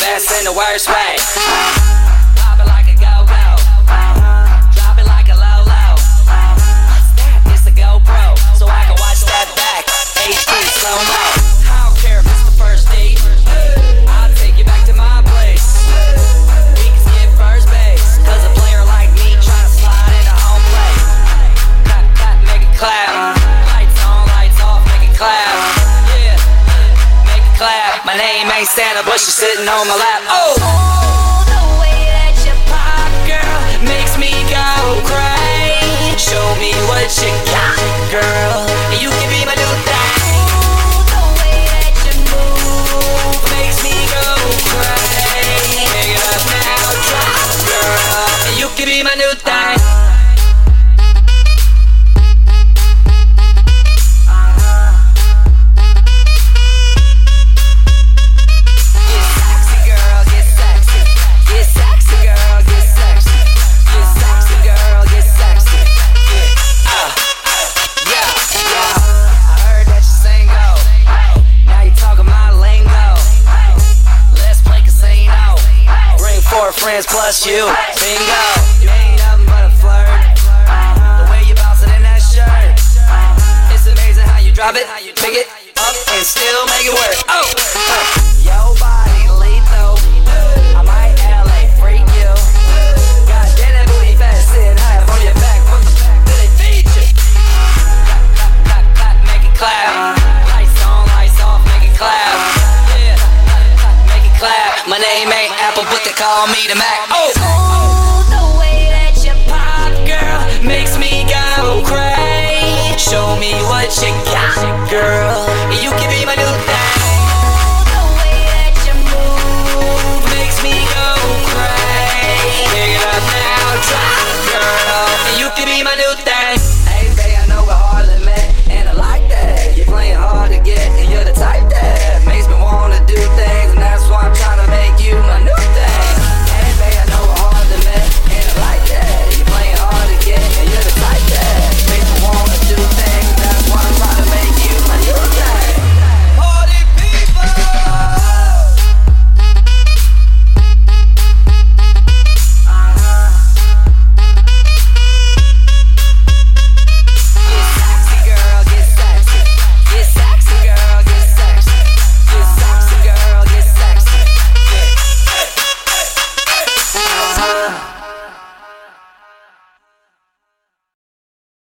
best in the worst way. Pop it like a go-go. Drop it like a low-low. What's that? It's a GoPro, so I can watch that back. HD slow-mo. I don't care if it's the first date. I'll take you back to my place. We can skip first base, cause a player like me tryna slide into home plate. Clap, clap, make it clap. Lights on, lights off, make it clap. Yeah, make it clap. My name ain't Santa, but she's sitting on my lap. Oh! The way that you pop, girl, makes me go crazy. Show me what you got, girl. You can be my new thing. The way that you move makes me go crazy. Pick it up now, drop, girl. You can be my new thing. Friends plus you, bingo. You ain't nothing but a flirt. The way you bouncing in that shirt, it's amazing how you drop it, pick it up, and still make it work. Oh, your body lethal. I might LA freak you. God damn that booty fat, sitting high up on your back. What the fuck do they feed you? Clap, clap, clap, make it clap. Lights on, lights off, make it clap. Yeah, clap, make it clap. My name ain't Apple, but they call me the Mac. Oh, the way that you pop, girl, makes me go crazy. Show me what you got, girl. You can be my new thing.